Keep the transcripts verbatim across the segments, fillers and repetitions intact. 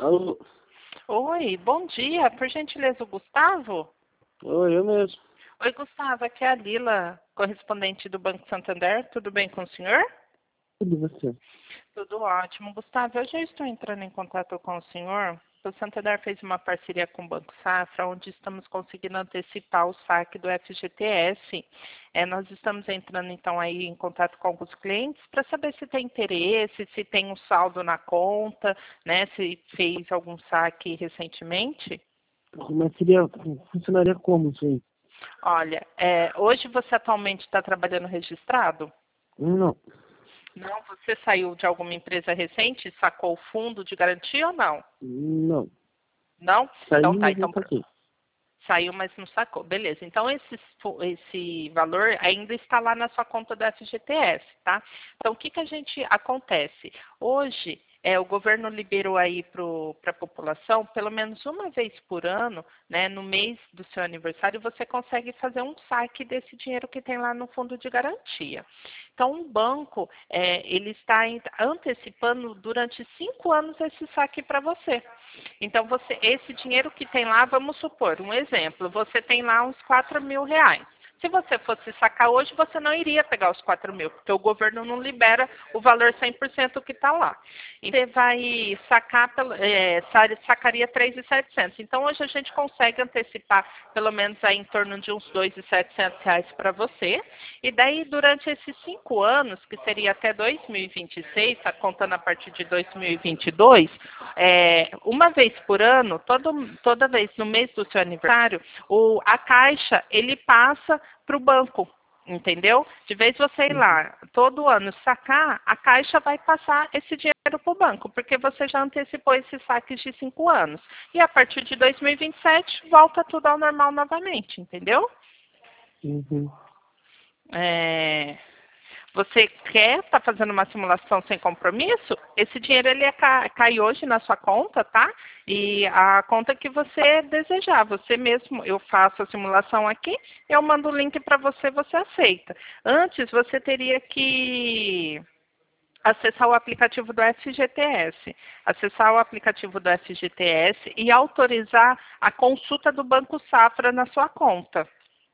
Alô? Oi, bom dia. Por gentileza, o Gustavo? Oi, eu mesmo. Oi, Gustavo, aqui é a Lila, correspondente do Banco Santander. Tudo bem com o senhor? Tudo você? Tudo ótimo. Gustavo, eu já estou entrando em contato com o senhor. O Santander fez uma parceria com o Banco Safra, onde estamos conseguindo antecipar o saque do F G T S. É, nós estamos entrando, então, aí em contato com alguns clientes para saber se tem interesse, se tem um saldo na conta, né, se fez algum saque recentemente. Mas seria, funcionaria como isso aí? Olha, é, hoje você atualmente está trabalhando registrado? Não, Não, você saiu de alguma empresa recente e sacou o fundo de garantia ou não? não. Não? Saí, Então tá, mas não então pr- saquei. saiu, mas não sacou. Beleza, então esse, fu- esse valor ainda está lá na sua conta do F G T S, tá? Então o que, que a gente acontece? Hoje, é, o governo liberou aí para a população, pelo menos uma vez por ano, né, no mês do seu aniversário, você consegue fazer um saque desse dinheiro que tem lá no fundo de garantia. Então, o banco, é, ele está em- antecipando durante cinco anos esse saque para você. Então, você, esse dinheiro que tem lá, vamos supor, um exemplo, você tem lá uns quatro mil reais. Se você fosse sacar hoje, você não iria pegar os quatro mil, porque o governo não libera o valor cem por cento que está lá. E você vai sacar, pelo- é, sa- sacaria três mil e setecentos. Então, hoje a gente consegue antecipar pelo menos aí em torno de uns dois mil e setecentos reais para você. E daí, durante esses cinco anos, que seria até dois mil e vinte e seis, está contando a partir de dois mil e vinte e dois, é, uma vez por ano, todo, toda vez no mês do seu aniversário, o, a Caixa, ele passa para o banco, entendeu? De vez você ir Uhum. lá todo ano sacar, a Caixa vai passar esse dinheiro para o banco, porque você já antecipou esses saques de cinco anos. E a partir de dois mil e vinte e sete, volta tudo ao normal novamente, entendeu? Uhum. É, você quer estar tá fazendo uma simulação sem compromisso? Esse dinheiro ele é ca cai hoje na sua conta, tá? E a conta que você desejar, você mesmo, eu faço a simulação aqui, eu mando o link para você, você aceita. Antes você teria que acessar o aplicativo do F G T S, acessar o aplicativo do F G T S e autorizar a consulta do Banco Safra na sua conta.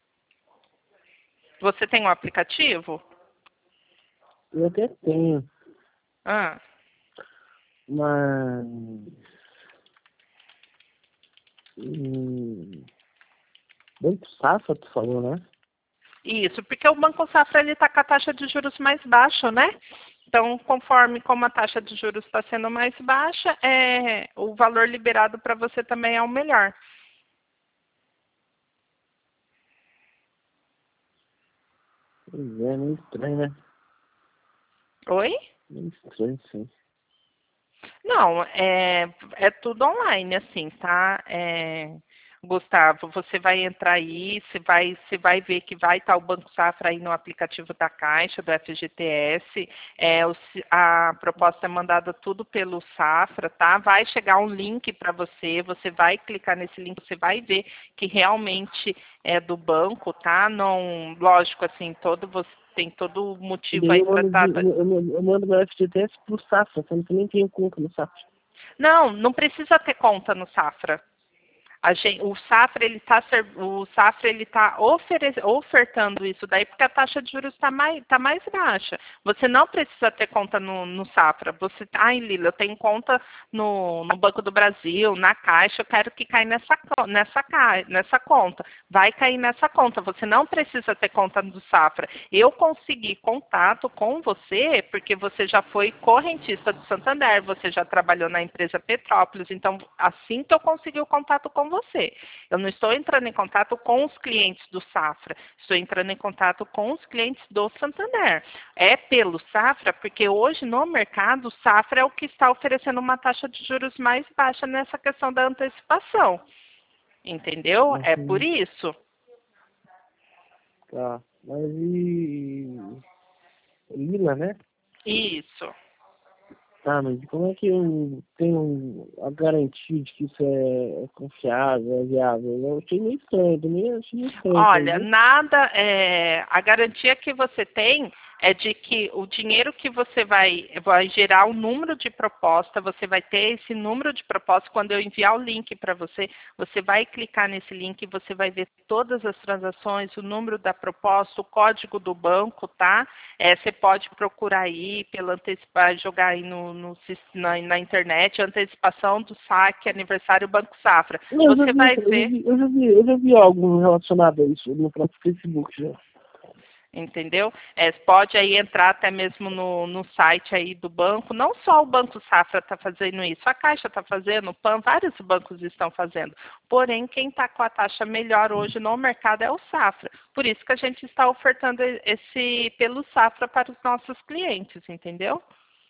Você tem um aplicativo? Eu até tenho, Ah. mas... Hum, Banco Safra, tu falou, né? Isso, porque o Banco Safra ele está com a taxa de juros mais baixa, né? Então, conforme como a taxa de juros está sendo mais baixa, é, o valor liberado para você também é o melhor. Pois é, meio estranho, né? Oi? Meio estranho, sim. Não, é, é tudo online, assim, tá? É, Gustavo, você vai entrar aí, você vai, você vai ver que vai estar o Banco Safra aí no aplicativo da Caixa, do F G T S. É, o ci- a proposta é mandada tudo pelo Safra, tá? Vai chegar um link para você, você vai clicar nesse link, você vai ver que realmente é do banco, tá? Não, lógico, assim, todo você tem todo E motivo daí aí eu para mando, estar. de- eu, eu, eu mando meu F G T S pro Safra, sendo que eu nem tenho conta no Safra. Não, não precisa ter conta no Safra. A gen- o Safra ele está o Safra ele tá ofere- ofertando isso daí porque a taxa de juros está mais, tá mais baixa. Você não precisa ter conta no, no Safra. Você, ai, Lila, eu tenho conta no, no Banco do Brasil, na Caixa, eu quero que caia nessa, co- nessa, ca- nessa conta. Vai cair nessa conta. Você não precisa ter conta do Safra. Eu consegui contato com você porque você já foi correntista do Santander, você já trabalhou na empresa Petrópolis, então assim que eu consegui o contato com você. Eu não estou entrando em contato com os clientes do Safra, estou entrando em contato com os clientes do Santander. É pelo Safra, porque hoje no mercado o Safra é o que está oferecendo uma taxa de juros mais baixa nessa questão da antecipação. Entendeu? É por Uhum. isso. Tá. Mas e... Lila, né? Isso. Tá, mas como é que eu tenho a garantia de que isso é, é confiável, é viável? Eu achei meio estranho, também achei meio estranho isso aí, Olha, viu? nada, é, a garantia que você tem é de que o dinheiro que você vai, vai gerar um número de proposta, você vai ter esse número de proposta, quando eu enviar o link para você, você vai clicar nesse link, você vai ver todas as transações, o número da proposta, o código do banco, tá? É, você pode procurar aí, pela antecipar, jogar aí no, no, na, na internet, antecipação do saque, aniversário Banco Safra. Não, eu já Você vi, vai eu já ver... vi, eu já vi, eu já vi algo relacionado a isso no próprio Facebook já. Entendeu? É, pode aí entrar até mesmo no, no site aí do banco. Não só o Banco Safra está fazendo isso, a Caixa está fazendo, o PAN, vários bancos estão fazendo. Porém, quem está com a taxa melhor hoje no mercado é o Safra. Por isso que a gente está ofertando esse pelo Safra para os nossos clientes, entendeu?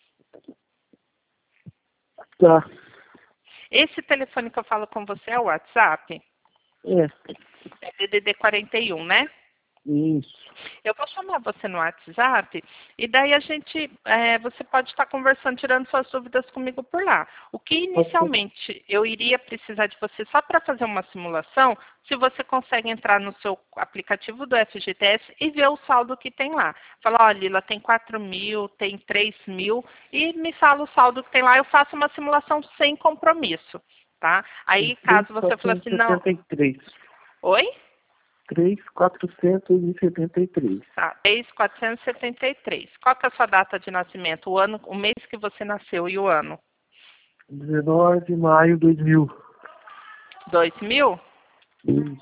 Tá. Esse telefone que eu falo com você é o WhatsApp? É. É D D D quarenta e um, né? Isso. Eu vou chamar você no WhatsApp e daí a gente, é, você pode estar conversando, tirando suas dúvidas comigo por lá. O que inicialmente eu iria precisar de você só para fazer uma simulação, se você consegue entrar no seu aplicativo do F G T S e ver o saldo que tem lá. Fala, olha, Lila, tem quatro mil, tem três mil e me fala o saldo que tem lá, eu faço uma simulação sem compromisso, tá? Aí caso você fale assim, não... Oi? três mil quatrocentos e setenta e três. Tá, três mil quatrocentos e setenta e três. Qual que é a sua data de nascimento? O ano, o mês que você nasceu e o ano? dezenove de maio de dois mil. dois mil? Isso.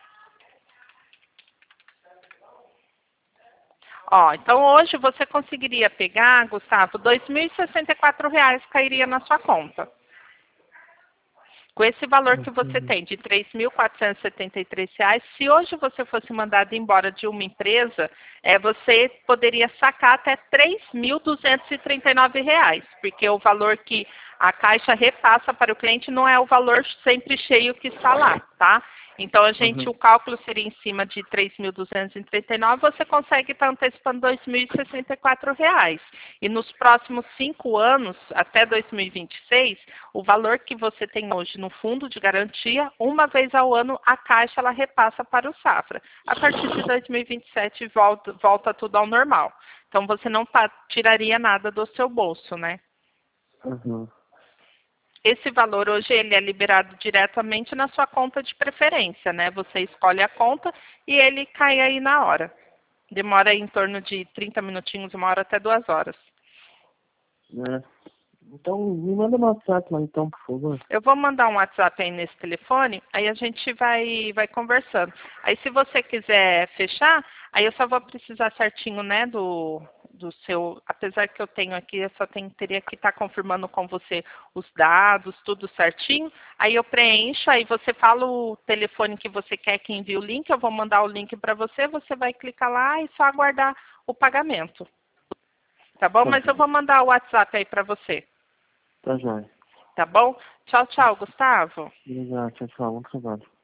Ó, então hoje você conseguiria pegar, Gustavo, dois mil e sessenta e quatro reais cairia na sua conta. Com esse valor que você tem de três mil quatrocentos e setenta e três reais, se hoje você fosse mandado embora de uma empresa, é, você poderia sacar até três mil duzentos e trinta e nove reais, porque o valor que a Caixa repassa para o cliente não é o valor sempre cheio que está lá, tá? Então, a gente, Uhum. o cálculo seria em cima de três mil duzentos e trinta e nove, você consegue estar antecipando dois mil e sessenta e quatro reais. E nos próximos cinco anos, até dois mil e vinte e seis, o valor que você tem hoje no fundo de garantia, uma vez ao ano, a Caixa ela repassa para o Safra. A partir de dois mil e vinte e sete, volta, volta tudo ao normal. Então, você não tá, tiraria nada do seu bolso, né? Uhum. Esse valor hoje ele é liberado diretamente na sua conta de preferência, né? Você escolhe a conta e ele cai aí na hora. Demora aí em torno de trinta minutinhos, uma hora até duas horas. É. Então, me manda no WhatsApp lá então, por favor. Eu vou mandar um WhatsApp aí nesse telefone, aí a gente vai, vai conversando. Aí se você quiser fechar, aí eu só vou precisar certinho, né, do, do seu... Apesar que eu tenho aqui, eu só tenho, teria que estar confirmando com você os dados, tudo certinho. Aí eu preencho, aí você fala o telefone que você quer que envie o link, eu vou mandar o link para você, você vai clicar lá e só aguardar o pagamento. Tá bom? Tá Mas eu bom. vou mandar o WhatsApp aí para você. Tá jóia. Tá bom? Tchau, tchau, Gustavo. Obrigado, tchau, tchau. Bom trabalho.